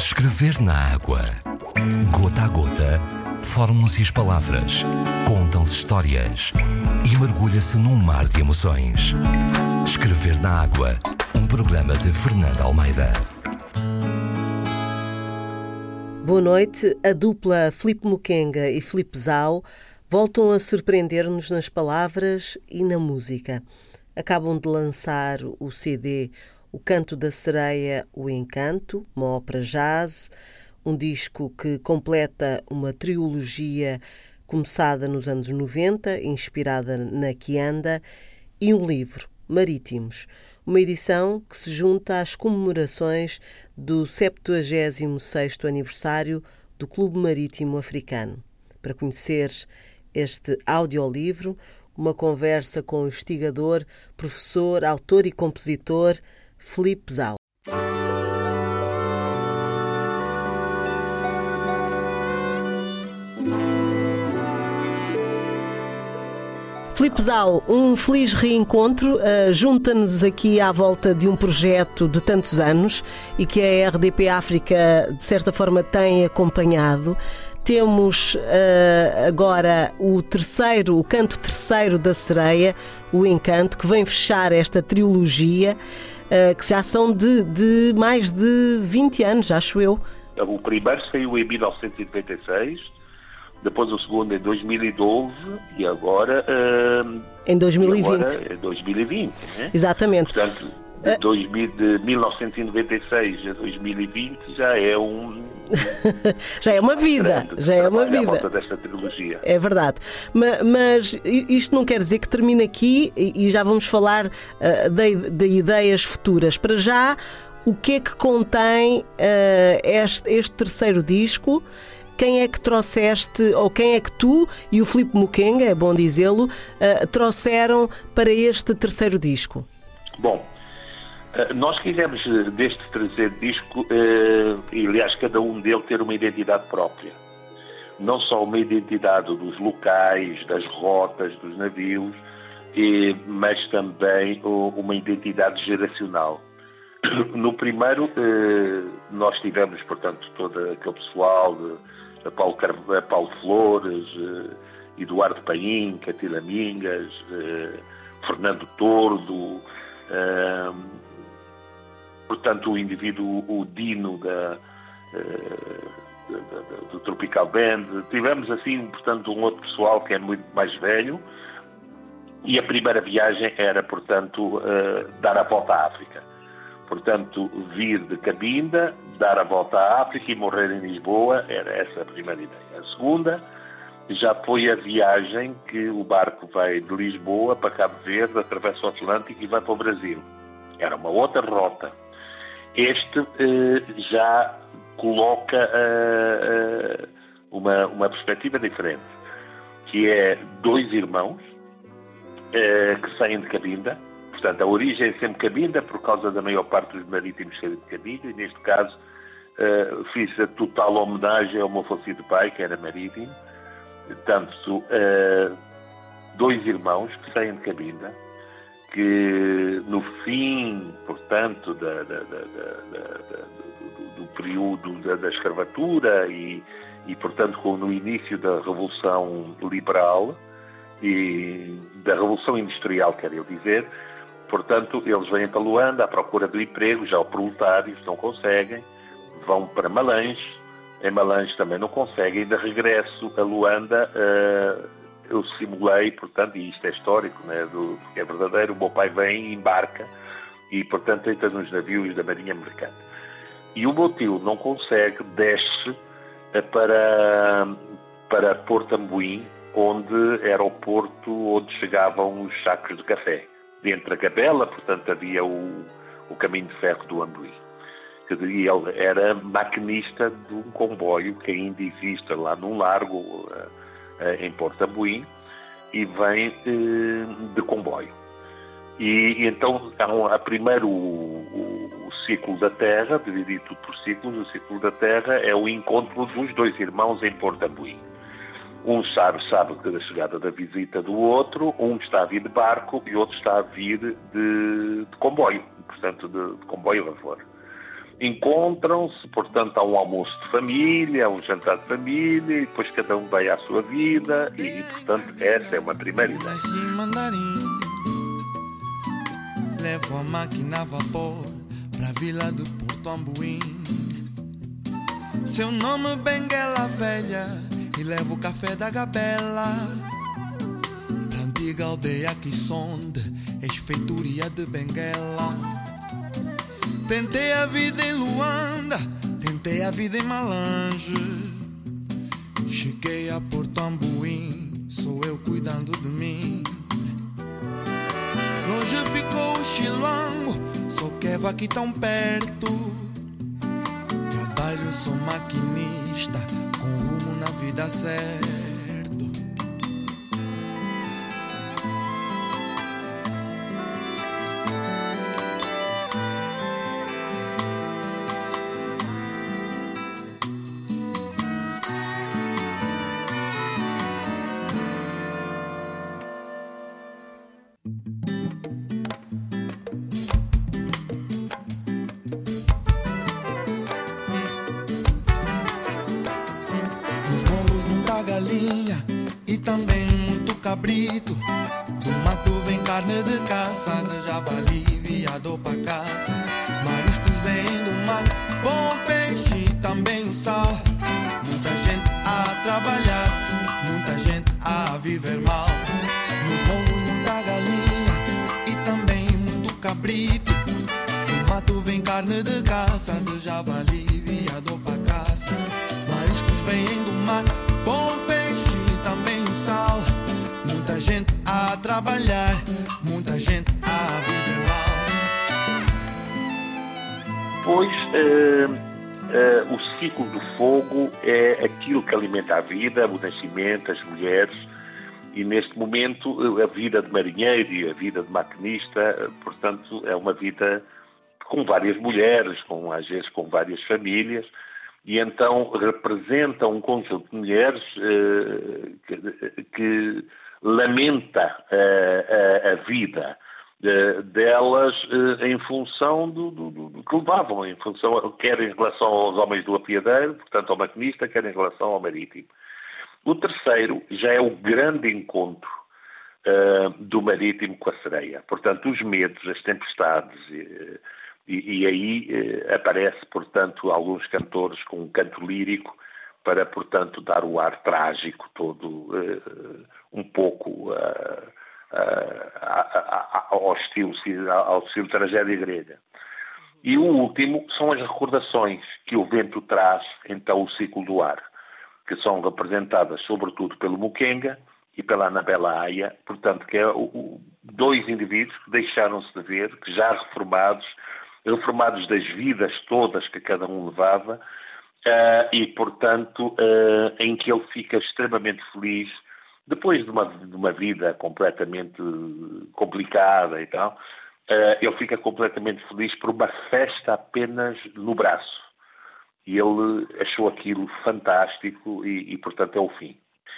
Escrever na água. Gota a gota, formam-se as palavras, contam-se histórias e mergulha-se num mar de emoções. Escrever na água, um programa de Fernanda Almeida. Boa noite. A dupla Filipe Mukenga e Filipe Zau voltam a surpreender-nos nas palavras e na música. Acabam de lançar o CD O Canto da Sereia, O Encanto, uma ópera jazz, um disco que completa uma trilogia começada nos anos 90, inspirada na Quianda, e um livro, Marítimos, uma edição que se junta às comemorações do 76º aniversário do Clube Marítimo Africano. Para conhecer este audiolivro, uma conversa com o investigador, professor, autor e compositor Filipe Zau. Filipe Zau, um feliz reencontro, junta-nos aqui à volta de um projeto de tantos anos e que a RDP África, de certa forma, tem acompanhado. Temos agora o canto terceiro da Sereia, O Encanto, que vem fechar esta trilogia, que já são de mais de 20 anos, acho eu. O primeiro saiu em 1996, depois o segundo em 2012 e agora... em 2020. Agora, 2020, né? Exatamente. Portanto, de 1996 a 2020 já é já é uma vida, já é uma vida. À volta desta trilogia. É verdade. Mas isto não quer dizer que termine aqui e já vamos falar de ideias futuras. Para já, o que é que contém este terceiro disco? Quem é que trouxeste, ou quem é que tu e o Filipe Mukenga, é bom dizê-lo, trouxeram para este terceiro disco? Bom, nós quisemos deste terceiro disco, e aliás cada um deles ter uma identidade própria. Não só uma identidade dos locais, das rotas, dos navios, mas também uma identidade geracional. No primeiro, nós tivemos, portanto, todo aquele pessoal, Paulo Flores, Eduardo Paim, Catila Mingas, Fernando Tordo, portanto o indivíduo, o Dino do Tropical Band. Tivemos assim, portanto, um outro pessoal que é muito mais velho, e a primeira viagem era, portanto, dar a volta à África. Portanto, vir de Cabinda, dar a volta à África e morrer em Lisboa, era essa a primeira ideia. A segunda já foi a viagem que o barco vai de Lisboa para Cabo Verde, atravessa o Atlântico e vai para o Brasil. Era uma outra rota. Este já coloca uma perspectiva diferente, que é dois irmãos que saem de Cabinda. Portanto, a origem é sempre Cabinda, por causa da maior parte dos marítimos serem de Cabinda, e neste caso fiz a total homenagem ao meu falecido pai, que era marítimo. Portanto, dois irmãos que saem de Cabinda, que no fim, portanto, do período da escravatura e, portanto, no início da Revolução Liberal e da Revolução Industrial, quero eu dizer, portanto, eles vêm para Luanda à procura do emprego, já proletários não conseguem, vão para Malange, em Malange também não conseguem, e de regresso a Luanda eu simulei, portanto, e isto é histórico, né, porque é verdadeiro, o meu pai vem e embarca e, portanto, entra nos navios da Marinha Mercante. E o meu tio não consegue, desce para Porto Ambuim, onde era o porto onde chegavam os sacos de café. Dentro da Gabela, portanto, havia o caminho de ferro do Ambuim. Ele era maquinista de um comboio que ainda existe lá num largo em Porto Ambuim, e vem de comboio. E então há primeiro o ciclo da Terra, dividido tudo por ciclos. O ciclo da Terra é o encontro dos dois irmãos em Porto Ambuim. Um sabe da chegada da visita do outro, um está a vir de barco e o outro está a vir de comboio, portanto de comboio a vapor. encontram-se, portanto há um almoço de família, há um jantar de família, e depois cada um vai à sua vida, e portanto essa é uma primeira ideia. Levo a máquina a vapor pra Vila do Porto Ambuim. Seu nome Benguela Velha, e levo o café da Gabela pra antiga aldeia que sonde, ex-feitoria de Benguela. Tentei a vida em Luanda, tentei a vida em Malange. Cheguei a Porto Ambuim, sou eu cuidando de mim. Longe ficou o Chilango, sou Quevo aqui tão perto. Trabalho, sou maquinista, com rumo na vida certo. Galinha e também muito cabrito. Do mato vem carne de caça, de javali, viado pra caça. Mariscos vêm do mar, bom peixe e também o sal. Muita gente a trabalhar, muita gente a viver mal. Nos morros muita galinha e também muito cabrito. Do mato vem carne de caça, de javali, viado pra caça. Mariscos vêm do mar, bom peixe e também o sal. Muita gente a trabalhar, muita gente a viver mal. Pois o ciclo do fogo é aquilo que alimenta a vida, o nascimento, as mulheres, e neste momento a vida de marinheiro e a vida de maquinista, portanto, é uma vida com várias mulheres, às vezes com várias famílias. E então representa um conjunto de mulheres que lamenta a vida delas em função do que levavam, em função, quer em relação aos homens do apiadeiro, portanto ao maquinista, quer em relação ao marítimo. O terceiro já é o grande encontro do marítimo com a sereia. Portanto, os medos, as tempestades. E aí aparece, portanto, alguns cantores com um canto lírico para, portanto, dar o ar trágico todo, um pouco ao estilo tragédia grega. E o último são as recordações que o vento traz, então, o ciclo do ar, que são representadas, sobretudo, pelo Mukenga e pela Anabela Aia, portanto, que é dois indivíduos que deixaram-se de ver, que já reformados das vidas todas que cada um levava, e, portanto, em que ele fica extremamente feliz, depois de uma vida completamente complicada e tal, ele fica completamente feliz por uma festa apenas no braço. E ele achou aquilo fantástico e portanto, é o fim.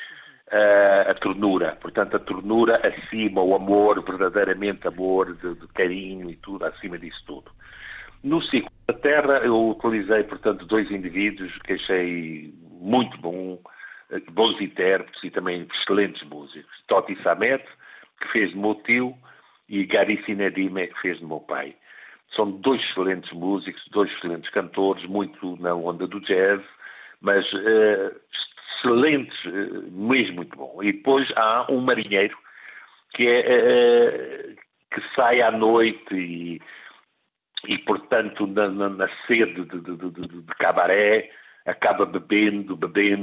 A ternura, portanto, a ternura acima, o amor, verdadeiramente amor, de carinho e tudo, acima disso tudo. No ciclo da Terra, eu utilizei, portanto, dois indivíduos que achei muito bons intérpretes e também excelentes músicos. Toti Samet, que fez de meu tio, e Gary Sinedime, que fez de meu pai. São dois excelentes músicos, dois excelentes cantores, muito na onda do jazz, mas excelentes, mesmo muito bom. E depois há um marinheiro que sai à noite e portanto, na sede de cabaré, acaba bebendo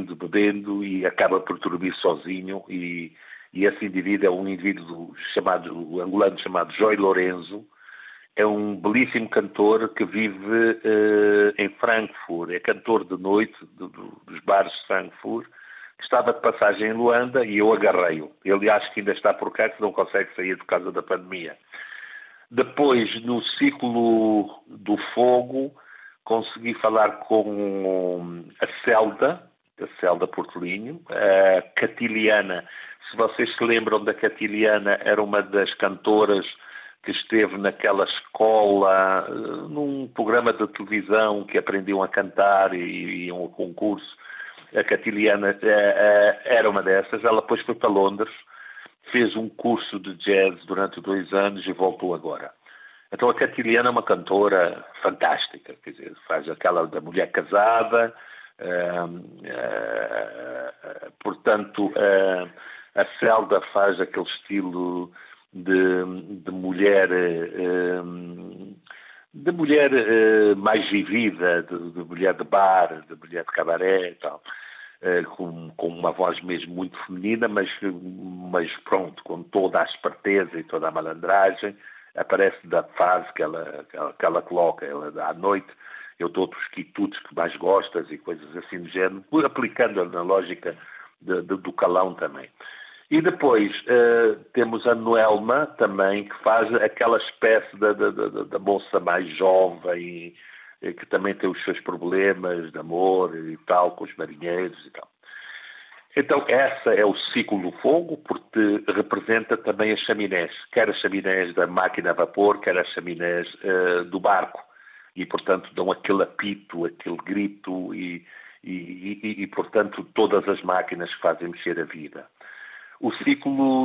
e acaba por dormir sozinho. E esse indivíduo é um indivíduo angolano chamado Joy Lorenzo. É um belíssimo cantor que vive em Frankfurt. É cantor de noite dos bares de Frankfurt, que estava de passagem em Luanda e eu agarrei-o. Ele acho que ainda está por cá, que não consegue sair por causa da pandemia. Depois, no ciclo do fogo, consegui falar com a Celda Portelinho, a Catiliana. Se vocês se lembram da Catiliana, era uma das cantoras que esteve naquela escola, num programa de televisão que aprendiam a cantar e iam ao concurso. A Catiliana era uma dessas. Ela depois foi para Londres, fez um curso de jazz durante 2 anos e voltou agora. Então a Catiliana é uma cantora fantástica, quer dizer, faz aquela da mulher casada, portanto a Celda faz aquele estilo de mulher mais vivida, de mulher de bar, de mulher de cabaré e tal, com uma voz mesmo muito feminina, mas pronto, com toda a esperteza e toda a malandragem. Aparece da fase que ela coloca. Ela, à noite eu dou-te os quitutes que mais gostas e coisas assim do género, aplicando na lógica do calão também. E depois temos a Noelma também, que faz aquela espécie da moça mais jovem, que também tem os seus problemas de amor e tal, com os marinheiros e tal. Então essa é o ciclo do fogo, porque representa também as chaminés, quer as chaminés da máquina a vapor, quer as chaminés do barco. E, portanto, dão aquele apito, aquele grito e, portanto, todas as máquinas que fazem mexer a vida. O ciclo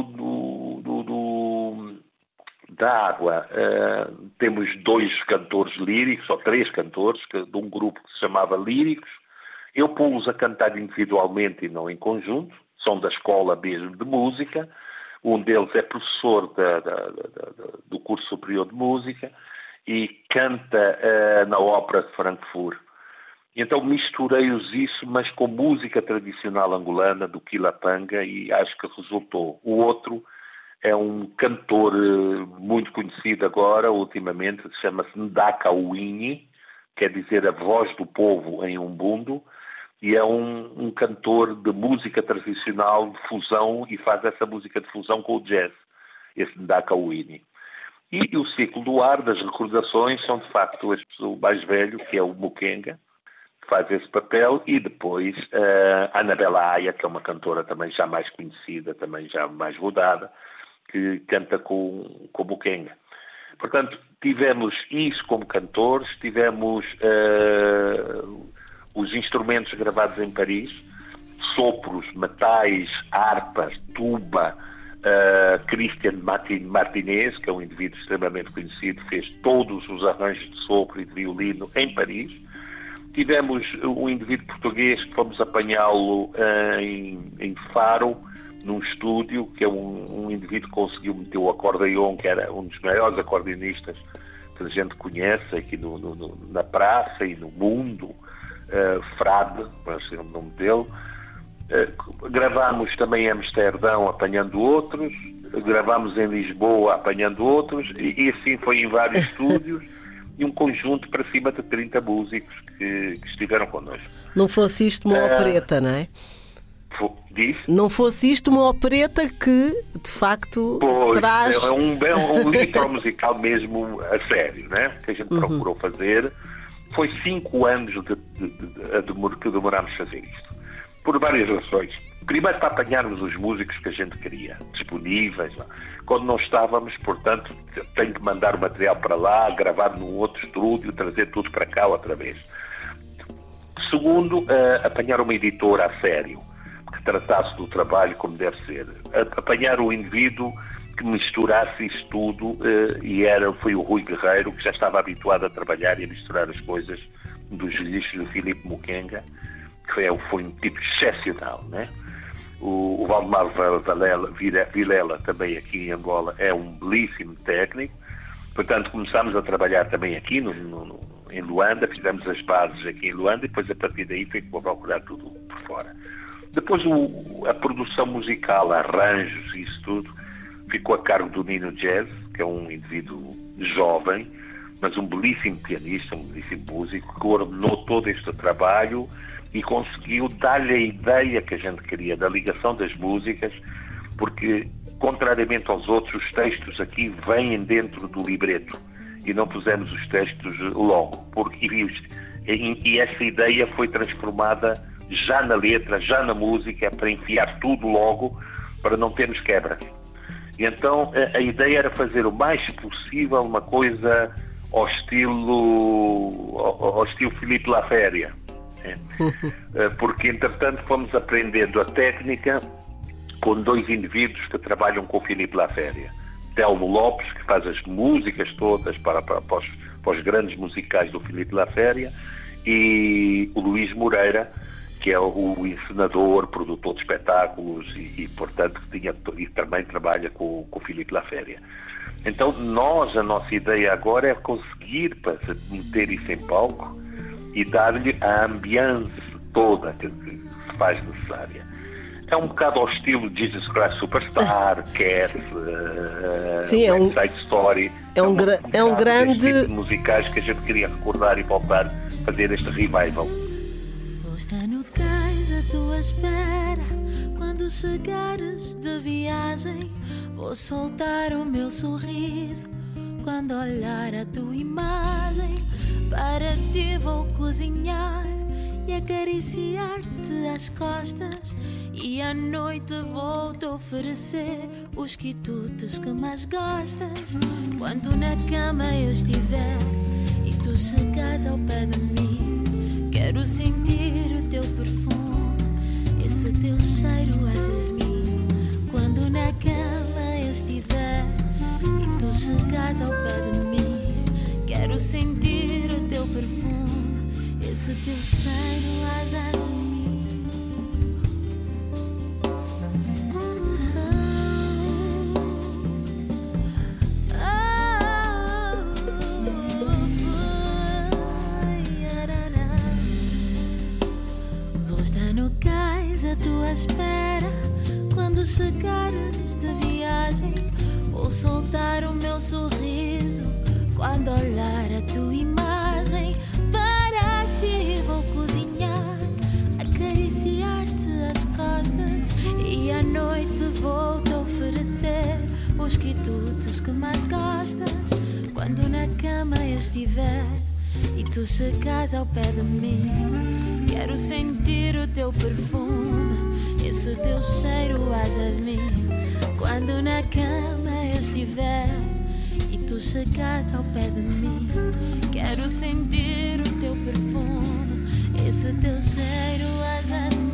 da água, temos 2 cantores líricos, ou 3 cantores, de um grupo que se chamava Líricos. Eu pus-los a cantar individualmente e não em conjunto, são da escola mesmo de música. Um deles é professor do curso superior de música e canta na Ópera de Frankfurt. Então misturei-os isso, mas com música tradicional angolana, do Quilapanga, e acho que resultou. O outro é um cantor muito conhecido agora, ultimamente, chama-se Ndaka Uwinyi, quer dizer a voz do povo em Umbundo, e é um cantor de música tradicional de fusão, e faz essa música de fusão com o jazz, esse Ndaka Uwinyi. E o ciclo do ar, das recordações, são de facto o mais velho, que é o Mukenga, faz esse papel, e depois a Anabela Aya, que é uma cantora também já mais conhecida, também já mais rodada, que canta com o Mukenga. Portanto, tivemos isso como cantores, tivemos os instrumentos gravados em Paris, sopros, metais, harpas, tuba. Christian Martinez, que é um indivíduo extremamente conhecido, fez todos os arranjos de sopro e de violino em Paris. Tivemos um indivíduo português que fomos apanhá-lo em Faro, num estúdio, que é um indivíduo que conseguiu meter o acordeon, que era um dos maiores acordeonistas que a gente conhece aqui na praça e no mundo, Frade, para ser o nome dele. Gravámos também em Amsterdão apanhando outros, gravámos em Lisboa apanhando outros, e assim foi em vários estúdios, e um conjunto para cima de 30 músicos que estiveram connosco. Não fosse isto uma opereta, não é? Diz? Não fosse isto uma opereta que, de facto, traz... É um livro musical mesmo a sério, né? Que a gente procurou fazer. Foi 5 anos que demorámos a fazer isto. Por várias razões. Primeiro, para apanharmos os músicos que a gente queria, disponíveis. Quando não estávamos, portanto, tenho que mandar o material para lá, gravar num outro estúdio, trazer tudo para cá outra vez. Segundo, apanhar uma editora a sério, que tratasse do trabalho como deve ser. Apanhar o indivíduo que misturasse isso tudo, foi o Rui Guerreiro, que já estava habituado a trabalhar e a misturar as coisas dos registros do Filipe Mukenga, que foi um tipo excepcional, né? O Valdemar Vilela, também aqui em Angola, é um belíssimo técnico. Portanto, começámos a trabalhar também aqui em Luanda, fizemos as bases aqui em Luanda e depois a partir daí foi para procurar tudo por fora. Depois a produção musical, arranjos e isso tudo, ficou a cargo do Nino Jazz, que é um indivíduo jovem, mas um belíssimo pianista, um belíssimo músico, que ordenou todo este trabalho e conseguiu dar-lhe a ideia que a gente queria, da ligação das músicas, porque, contrariamente aos outros, os textos aqui vêm dentro do libreto e não pusemos os textos logo, e essa ideia foi transformada já na letra, já na música, para enfiar tudo logo, para não termos quebras. E então a ideia era fazer o mais possível uma coisa ao estilo Philippe Laféria. Porque, entretanto, fomos aprendendo a técnica com dois indivíduos que trabalham com o Philippe Laféria. Telmo Lopes, que faz as músicas todas para os grandes musicais do Philippe Laféria, e o Luís Moreira, que é o encenador, produtor de espetáculos e portanto, e também trabalha com o Philippe Laféria. Então, a nossa ideia agora é conseguir meter isso em palco e dar-lhe a ambiance toda que se faz necessária. É um bocado ao estilo Jesus Christ Superstar, Cats, Side Story. É um grande... tipo de musicais que a gente queria recordar e voltar a fazer este revival. Vou estar no cais à tua espera. Quando chegares de viagem, vou soltar o meu sorriso. Quando olhar a tua imagem, para ti vou cozinhar e acariciar-te as costas. E à noite vou-te oferecer os quitutes que mais gostas. Quando na cama eu estiver e tu chegares ao pé de mim, quero sentir o teu perfume, esse teu cheiro a jasmim. Quando na cama eu estiver e tu chegares ao pé de mim, quero sentir o teu perfume, esse teu cheiro a jasmim. À tua espera, quando chegares de viagem, vou soltar o meu sorriso. Quando olhar a tua imagem, para ti vou cozinhar, acariciar-te as costas. E à noite vou-te oferecer os quitutes que mais gostas. Quando na cama eu estiver e tu chegares ao pé de mim, quero sentir o teu perfume, esse teu cheiro a jasmim. Quando na cama eu estiver e tu chegares ao pé de mim, quero sentir o teu perfume, esse teu cheiro a jasmim.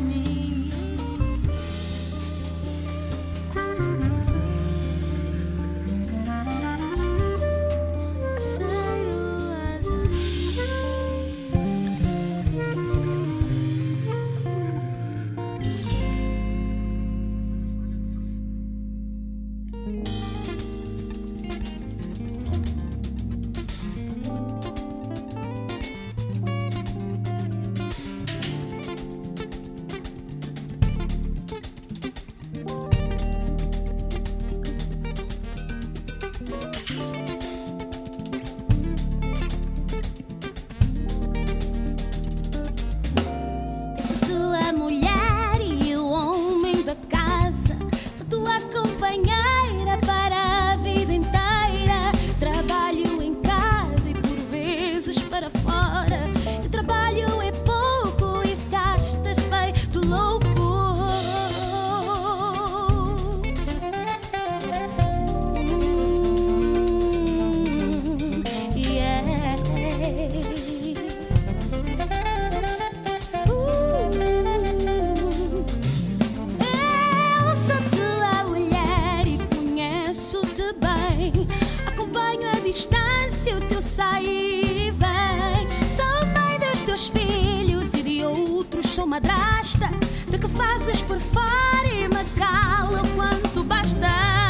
Madrasta, de que fazes por fora e me cala quanto basta.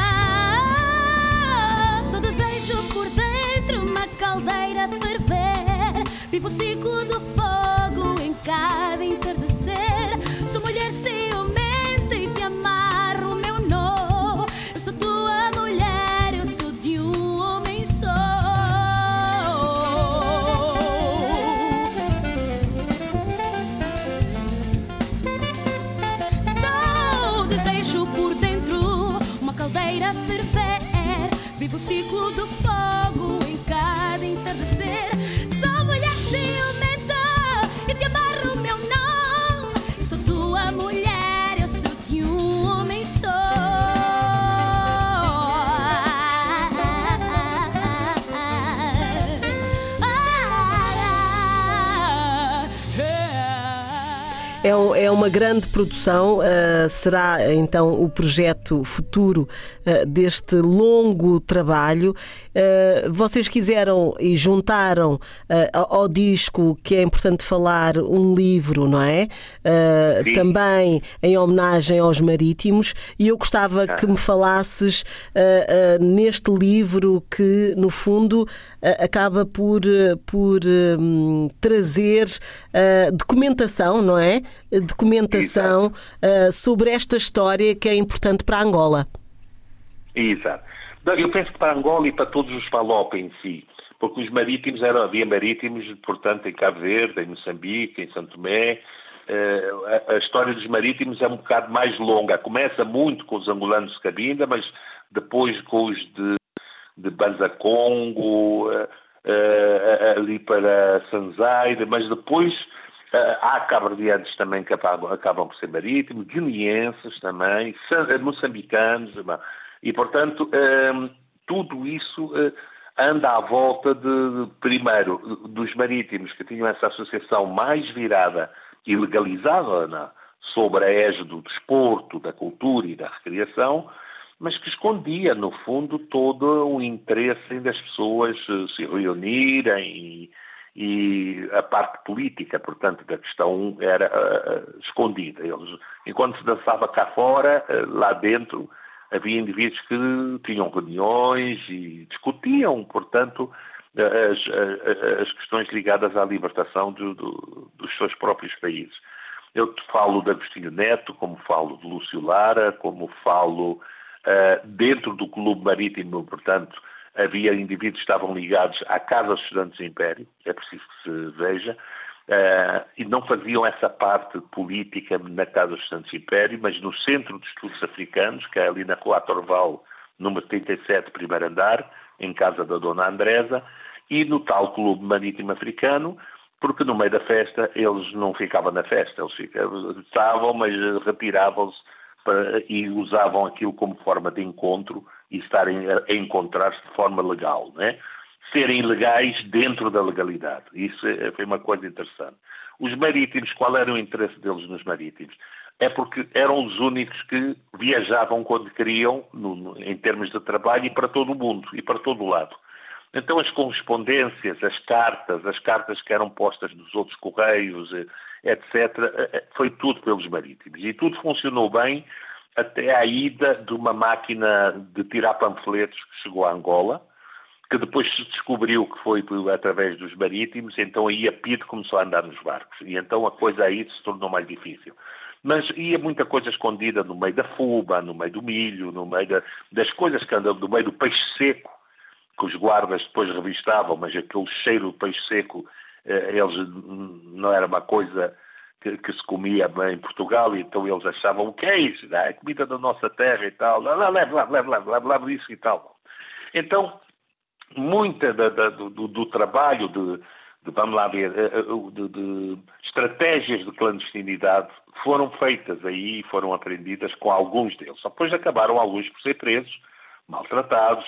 Só desejo por dentro uma caldeira ferver. Vivo o ciclo do fogo em cada entardecer. Sou mulher ciumenta e te amarro o meu nó. Eu sou tua mulher, eu sou de um homem só. Só É uma grande produção, será então o projeto futuro deste longo trabalho. Vocês quiseram e juntaram ao disco, que é importante falar, um livro, não é? Também em homenagem aos marítimos, e eu gostava que me falasses neste livro que, no fundo, acaba por trazer documentação, não é? Documentação sobre esta história que é importante para Angola. Exato. Eu penso que para Angola e para todos os FALOP em si, porque os marítimos havia marítimos, portanto, em Cabo Verde, em Moçambique, em Santo Tomé. A história dos marítimos é um bocado mais longa. Começa muito com os angolanos de Cabinda, mas depois com os de Banza-Congo, ali para Sanzaire, mas depois há cabo-verdianos também que acabam por ser marítimos, guineenses também, moçambicanos, e portanto tudo isso anda à volta primeiro, dos marítimos, que tinham essa associação mais virada e legalizada sobre a égide do desporto, da cultura e da recreação, mas que escondia, no fundo, todo o interesse das pessoas se reunirem e a parte política, portanto, da questão era escondida. Enquanto se dançava cá fora, lá dentro, havia indivíduos que tinham reuniões e discutiam, portanto, as questões ligadas à libertação dos seus próprios países. Eu te falo de Agostinho Neto, como falo de Lúcio Lara, como falo dentro do Clube Marítimo, portanto, havia indivíduos que estavam ligados à Casa dos Estudantes do Império, é preciso que se veja, e não faziam essa parte política na Casa dos Estudantes do Império, mas no Centro de Estudos Africanos, que é ali na Rua Torval, número 37, primeiro andar, em casa da Dona Andresa, e no tal Clube Marítimo Africano, porque no meio da festa eles não ficavam na festa, eles estavam, mas retiravam-se e usavam aquilo como forma de encontro e estarem a encontrar-se de forma legal, né? Serem legais dentro da legalidade. Isso foi uma coisa interessante. Os marítimos, qual era o interesse deles nos marítimos? É porque eram os únicos que viajavam quando queriam, em termos de trabalho, e para todo o mundo, e para todo o lado. Então as correspondências, as cartas que eram postas nos outros correios, etc., foi tudo pelos marítimos. E tudo funcionou bem até à ida de uma máquina de tirar panfletos que chegou a Angola, que depois se descobriu que foi através dos marítimos, então aí a PIDE começou a andar nos barcos. E então a coisa aí se tornou mais difícil. Mas ia muita coisa escondida no meio da fuba, no meio do milho, no meio das coisas que andam, no meio do peixe seco, que os guardas depois revistavam, mas aquele cheiro do peixe seco, eles não era uma coisa que se comia bem em Portugal, e então eles achavam, o que é isso? É comida da nossa terra e tal, leva isso e tal. Então, muita do trabalho vamos lá ver, de estratégias de clandestinidade foram feitas aí, foram aprendidas com alguns deles. Só depois acabaram alguns por ser presos, maltratados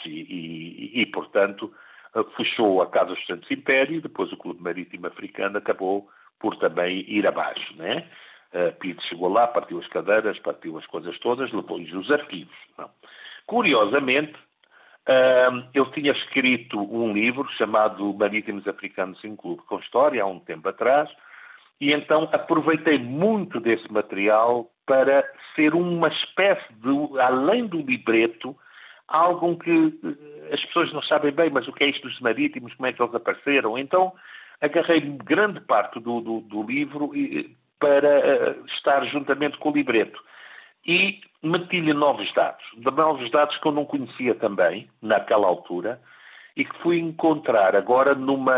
e portanto, fechou a Casa dos Estudantes do Império, e depois o Clube Marítimo Africano acabou por também ir abaixo, né? PIDE chegou lá, partiu as cadeiras, partiu as coisas todas, levou-lhes os arquivos. Não. Curiosamente, eu tinha escrito um livro chamado Marítimos Africanos em Clube com História, há um tempo atrás, e então aproveitei muito desse material para ser uma espécie de, além do libreto, algo que as pessoas não sabem bem, mas o que é isto dos marítimos, como é que eles apareceram? Então, agarrei grande parte do livro para estar juntamente com o libreto. E meti-lhe novos dados que eu não conhecia também, naquela altura, e que fui encontrar agora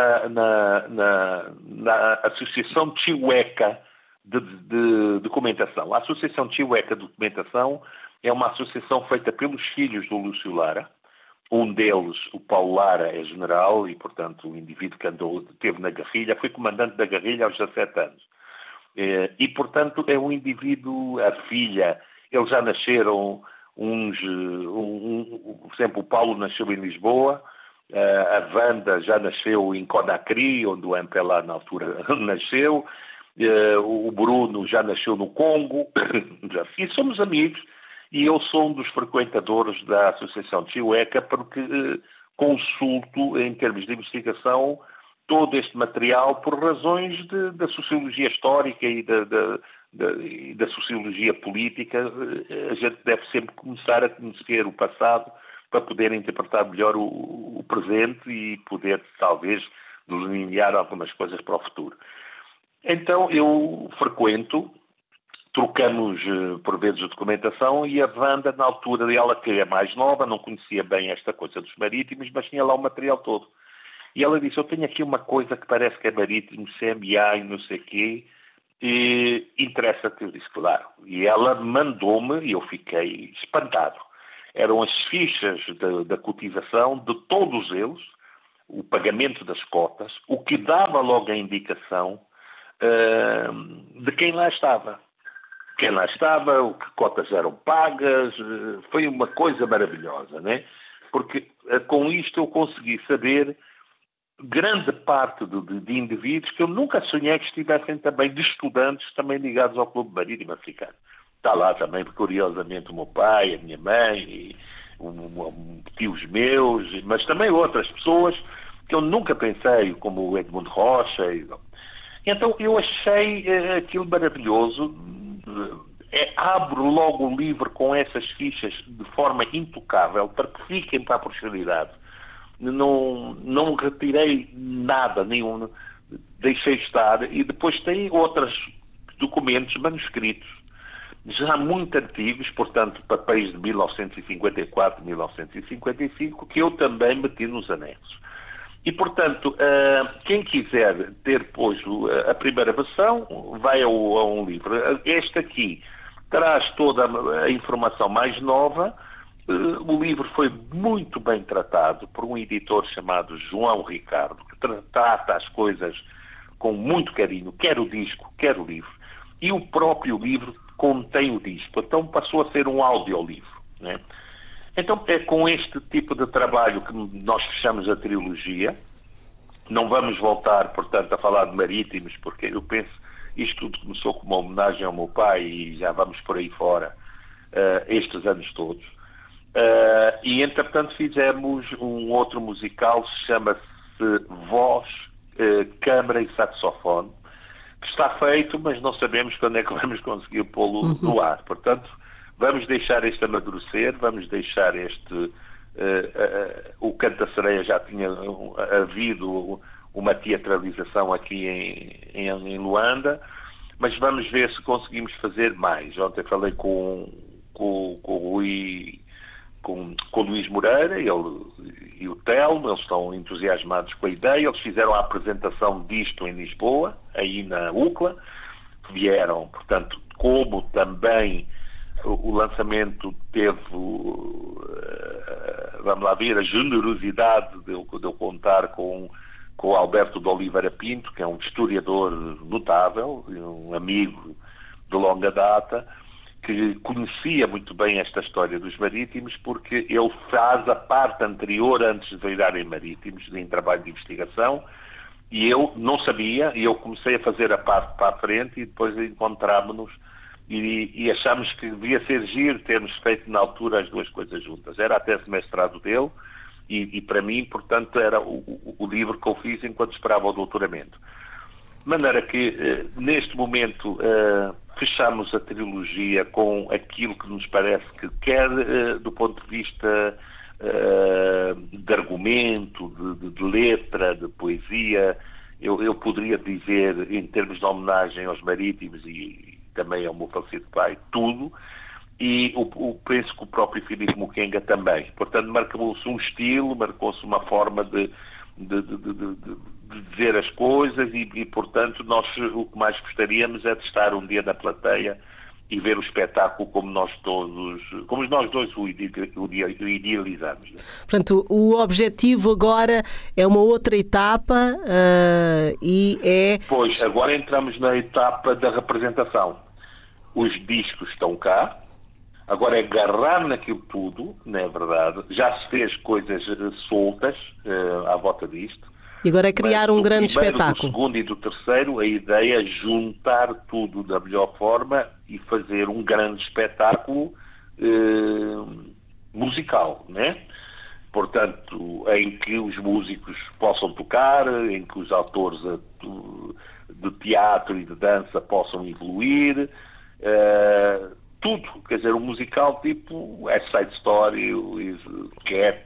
na Associação Chihueca de Documentação. A Associação Chihueca de Documentação é uma associação feita pelos filhos do Lúcio Lara. Um deles, o Paulo Lara, é general e, portanto, o indivíduo que esteve na guerrilha, foi comandante da guerrilha aos 17 anos. E, portanto, é um indivíduo, a filha, eles já nasceram por exemplo, o Paulo nasceu em Lisboa, a Wanda já nasceu em Conakry, onde o MPLA na altura nasceu, o Bruno já nasceu no Congo, e somos amigos, e eu sou um dos frequentadores da Associação de Chihueca, porque consulto, em termos de investigação, todo este material por razões da sociologia histórica e da sociologia política. A gente deve sempre começar a conhecer o passado para poder interpretar melhor o presente e poder, talvez, delinear algumas coisas para o futuro. Então, eu frequento, trocamos, por vezes, a documentação, e a Wanda, na altura dela, que é mais nova, não conhecia bem esta coisa dos marítimos, mas tinha lá o material todo. E ela disse, eu tenho aqui uma coisa que parece que é marítimo, CMA e não sei o quê, e interessa-te? Eu disse, claro. E ela mandou-me, e eu fiquei espantado. Eram as fichas da cotização de todos eles, o pagamento das cotas, o que dava logo a indicação de quem lá estava. Quem lá estava, o que cotas eram pagas, foi uma coisa maravilhosa, né? Porque com isto eu consegui saber grande parte de indivíduos que eu nunca sonhei que estivessem também, de estudantes também ligados ao Clube Marítimo Africano. Está lá também, curiosamente, o meu pai, a minha mãe, tios meus, mas também outras pessoas que eu nunca pensei, como o Edmundo Rocha. Então eu achei aquilo maravilhoso. Abro logo o livro com essas fichas de forma intocável para que fiquem para a posteridade. Não retirei nada, nenhum, deixei estar, e depois tem outros documentos manuscritos, já muito antigos, portanto, papéis de 1954, 1955, que eu também meti nos anexos. E, portanto, quem quiser ter, depois, a primeira versão, vai a um livro. Este aqui traz toda a informação mais nova. O livro foi muito bem tratado por um editor chamado João Ricardo, que trata as coisas com muito carinho, quer o disco, quer o livro. E o próprio livro contém o disco, então passou a ser um audiolivro, né? Então é com este tipo de trabalho que nós fechamos a trilogia. Não vamos voltar, portanto, a falar de marítimos, porque eu penso isto tudo começou como uma homenagem ao meu pai e já vamos por aí fora estes anos todos. E, entretanto, fizemos um outro musical, chama-se Voz, Câmara e Saxofone, que está feito, mas não sabemos quando é que vamos conseguir pô-lo no ar. Portanto, vamos deixar este amadurecer, vamos deixar este... o Canto da Sereia já tinha havido uma teatralização aqui em Luanda, mas vamos ver se conseguimos fazer mais. Ontem falei com o Luís Moreira e o Telmo, eles estão entusiasmados com a ideia. Eles fizeram a apresentação disto em Lisboa, aí na UCLA, vieram, portanto, como também o lançamento teve, vamos lá ver, a generosidade de eu contar com o Alberto de Oliveira Pinto, que é um historiador notável, um amigo de longa data, que conhecia muito bem esta história dos marítimos, porque ele faz a parte anterior, antes de virarem marítimos, em trabalho de investigação, e eu não sabia, e eu comecei a fazer a parte para a frente, e depois encontrámos-nos, e achámos que devia ser giro termos feito na altura as duas coisas juntas. Era a tese de mestrado dele, e para mim, portanto, era o livro que eu fiz enquanto esperava o doutoramento. De maneira que, neste momento, fechamos a trilogia com aquilo que nos parece que quer do ponto de vista de argumento, de letra, de poesia. Eu poderia dizer, em termos de homenagem aos marítimos e também ao meu falecido pai, tudo. E penso que o próprio Filipe Mukenga também. Portanto, marcou-se um estilo, marcou-se uma forma de dizer as coisas e, portanto, nós o que mais gostaríamos é de estar um dia na plateia e ver o espetáculo como nós dois o idealizamos. Né? Portanto, o objetivo agora é uma outra etapa e é... Pois, agora entramos na etapa da representação. Os discos estão cá, agora é agarrar naquilo tudo, não é verdade? Já se fez coisas soltas à volta disto. E agora é criar um grande espetáculo. Do segundo e do terceiro, a ideia é juntar tudo da melhor forma e fazer um grande espetáculo musical, né? Portanto, em que os músicos possam tocar, em que os autores de teatro e de dança possam evoluir, tudo. Quer dizer, um musical tipo West Side Story, Cats,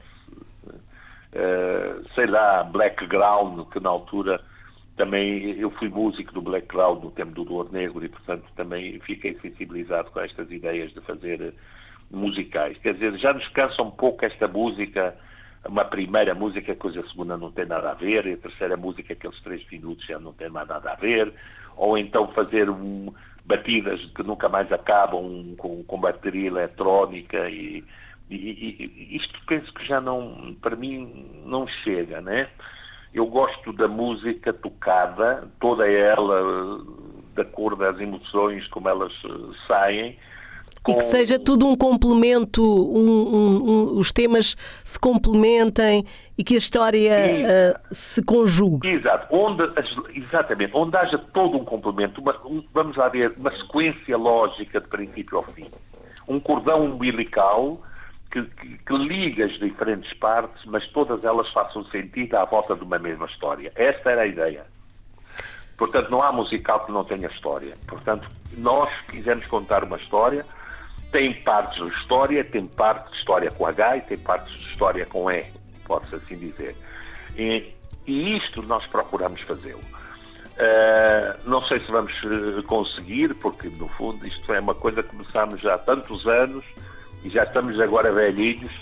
sei lá, Blackground, que na altura também eu fui músico do Blackground no tempo do Dor Negro e, portanto, também fiquei sensibilizado com estas ideias de fazer musicais. Quer dizer, já nos cansa um pouco esta música, uma primeira música, que a segunda não tem nada a ver, e a terceira música, aqueles 3 minutos já não tem mais nada a ver, ou então fazer batidas que nunca mais acabam com bateria eletrónica e isto penso que já não, para mim, não chega, né? Eu gosto da música tocada, toda ela de acordo às emoções, como elas saem. E que seja tudo um complemento, os temas se complementem e que a história se conjugue. Exato, exatamente, onde haja todo um complemento, vamos lá ver, uma sequência lógica de princípio ao fim. Um cordão umbilical que liga as diferentes partes, mas todas elas façam sentido à volta de uma mesma história. Esta era a ideia. Portanto, não há musical que não tenha história. Portanto, nós quisemos contar uma história. Tem partes de história, tem parte de história com H e tem partes de história com E, pode-se assim dizer. E isto nós procuramos fazê-lo. Não sei se vamos conseguir, porque no fundo isto é uma coisa que começámos já há tantos anos e já estamos agora velhinhos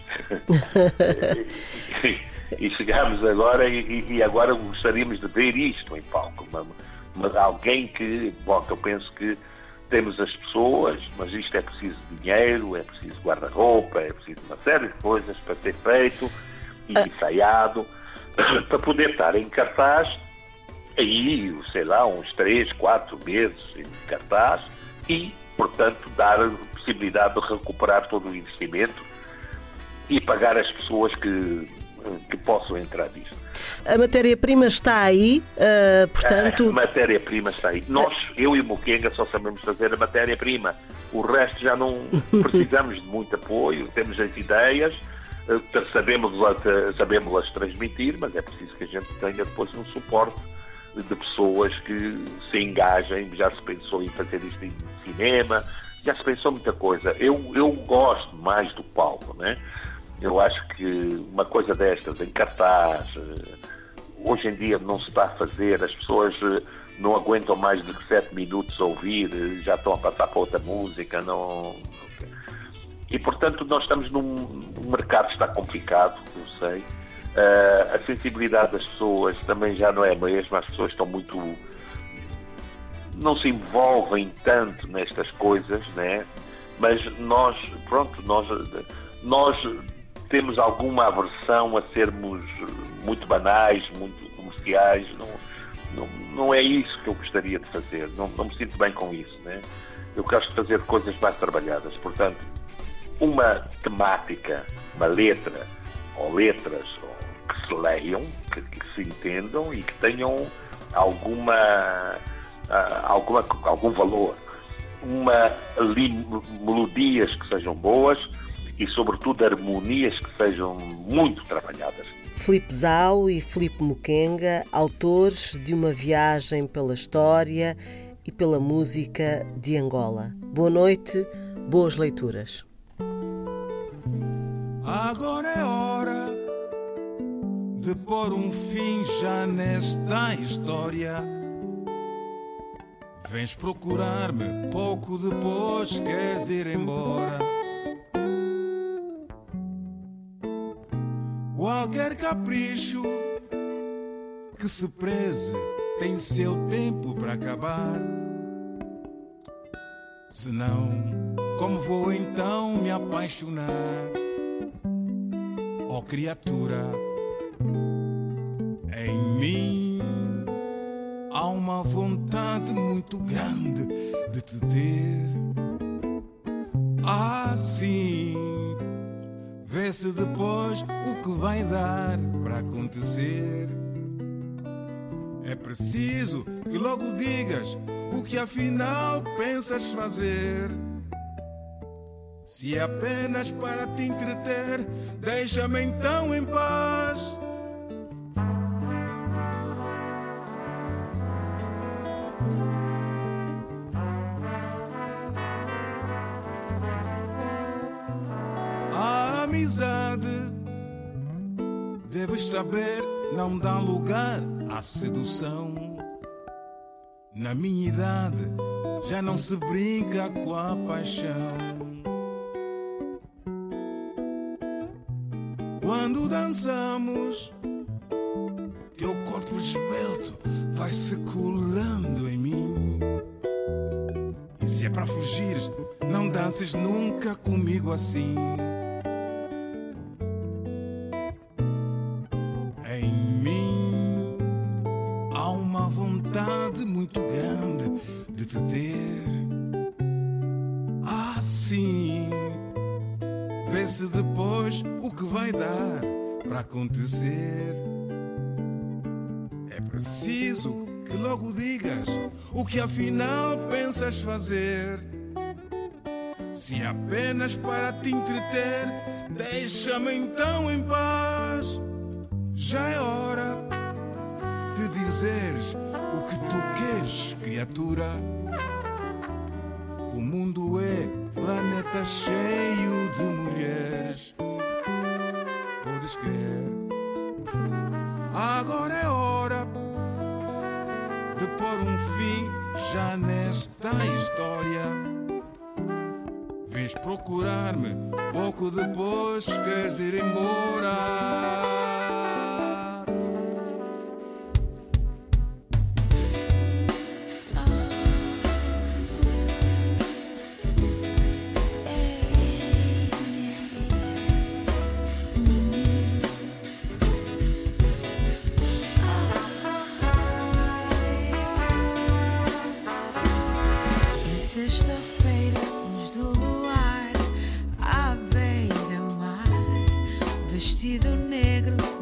e chegámos agora e agora gostaríamos de ver isto em palco. Mas alguém que eu penso que temos as pessoas, mas isto é preciso dinheiro, é preciso guarda-roupa, é preciso uma série de coisas para ser feito e ensaiado, para poder estar em cartaz, aí, sei lá, uns 3, 4 meses em cartaz e, portanto, dar a possibilidade de recuperar todo o investimento e pagar as pessoas que possam entrar nisto. A matéria-prima está aí, portanto... A matéria-prima está aí. Nós, eu e o Mukenga, só sabemos fazer a matéria-prima. O resto já não precisamos de muito apoio, temos as ideias, sabemos-las transmitir, mas é preciso que a gente tenha depois um suporte de pessoas que se engajem. Já se pensou em fazer isto em cinema, já se pensou muita coisa. Eu gosto mais do palco, né? Eu acho que uma coisa destas, em cartaz, hoje em dia não se está a fazer, as pessoas não aguentam mais de 7 minutos a ouvir, já estão a passar para outra música, E, portanto, nós estamos num mercado que está complicado, eu sei. A sensibilidade das pessoas também já não é a mesma, as pessoas estão muito... não se envolvem tanto nestas coisas, né? Mas nós temos alguma aversão a sermos muito banais, muito comerciais. Não é isso que eu gostaria de fazer. Não me sinto bem com isso, né? Eu gosto de fazer coisas mais trabalhadas. Portanto, uma temática, uma letra, ou letras que se leiam, que se entendam e que tenham algum valor. Melodias que sejam boas e, sobretudo, harmonias que sejam muito trabalhadas. Filipe Zau e Filipe Mukenga, autores de uma viagem pela história e pela música de Angola. Boa noite, boas leituras. Agora é hora de pôr um fim já nesta história. Vens procurar-me pouco depois, queres ir embora. Qualquer capricho que se preze tem seu tempo para acabar. Senão, como vou então me apaixonar? Oh criatura, em mim há uma vontade muito grande de te ter. Assim, vê-se depois o que vai dar para acontecer. preciso que logo digas o que afinal pensas fazer. Se é apenas para te entreter, deixa-me então em paz. A amizade, deves saber, não dá lugar à sedução. Na minha idade já não se brinca com a paixão. Quando dançamos, teu corpo esbelto vai se colando em mim. E se é para fugir, não dances nunca comigo assim. Em mim há uma vontade muito grande de te ter. Assim, vê-se depois o que vai dar para acontecer. É preciso que logo digas o que afinal pensas fazer. Se é apenas para te entreter, deixa-me então em paz. Já é hora de dizeres o que tu queres, criatura. O mundo é planeta cheio de mulheres. Podes crer. Agora é hora de pôr um fim já nesta história. Vens procurar-me, pouco depois queres ir embora. Sexta-feira, luz do luar, à beira-mar, vestido negro.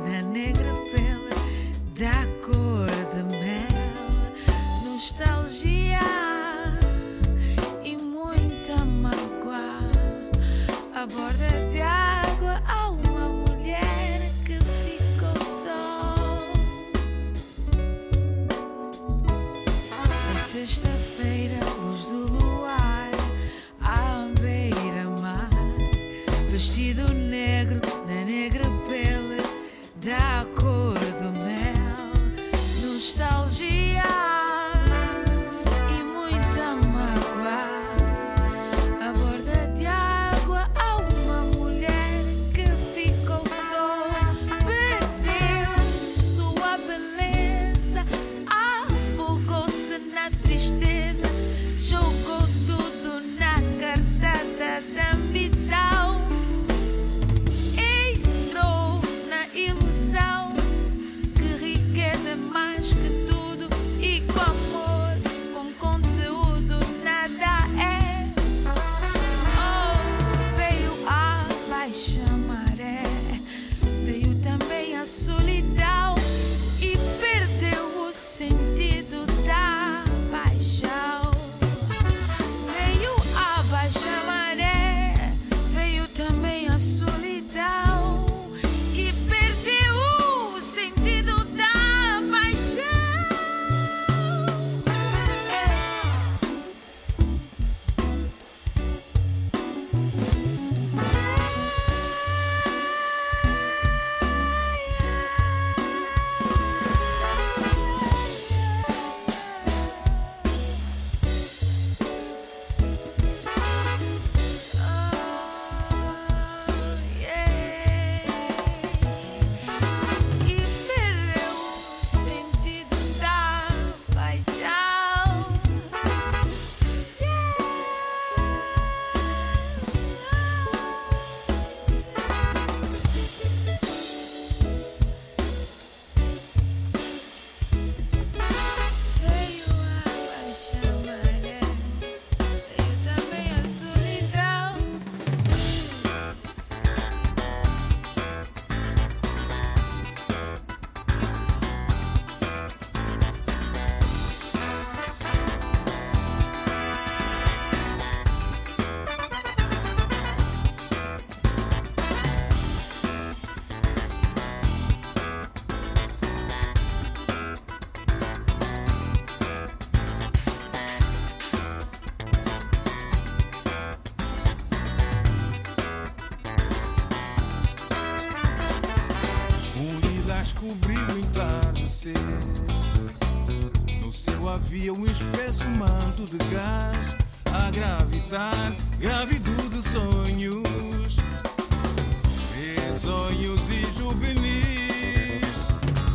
entardecer. No céu havia um espesso manto de gás a gravitar, grávido de sonhos, risonhos e juvenis.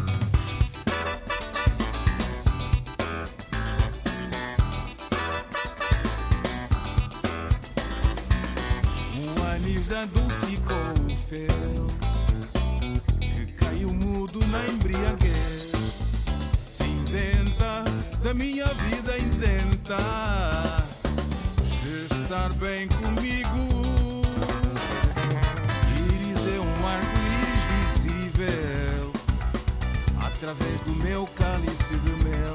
Um anis da dulce com o fel que caiu mudo na embriaguez cinzenta da minha vida isenta de estar bem comigo. Íris é um arco-íris visível através do meu cálice de mel.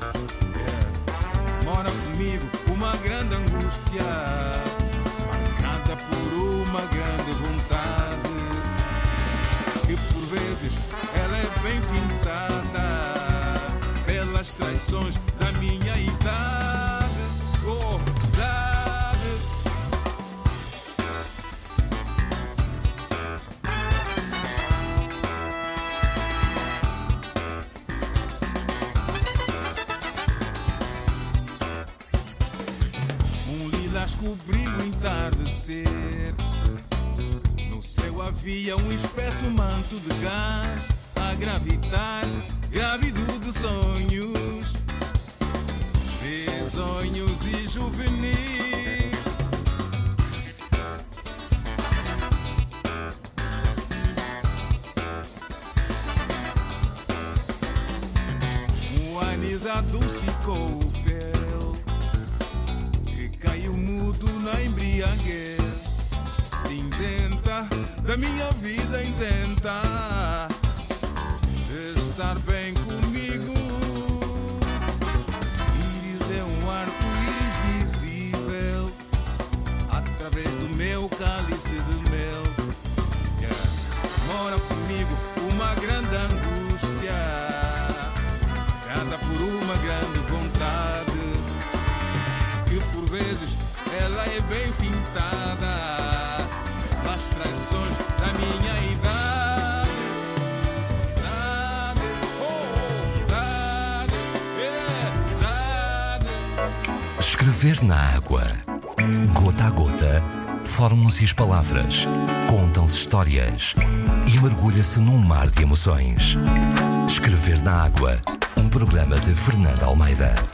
Mora comigo uma grande angústia marcada por uma grande vontade que por vezes ela é bem fintada pelas traições da minha idade. Oh, idade. Um lilás cobriu o entardecer. No céu havia um espesso manto de gás a gravitar, grávido de sonhos, risonhos e juvenis. Um anis adocicou o fel que caiu mudo na embriaguez cinzenta da minha vida isenta de estar bem comigo. Íris é um arco-íris visível através do meu cálice de mel. Mora comigo uma grande angústia criada por uma grande vontade que por vezes ela é bem fintada pelas traições da minha idade. Idade, oh, idade, idade. Escrever na água. Gota a gota, formam-se as palavras, contam-se histórias e mergulha-se num mar de emoções. Escrever na água, um programa de Fernanda Almeida.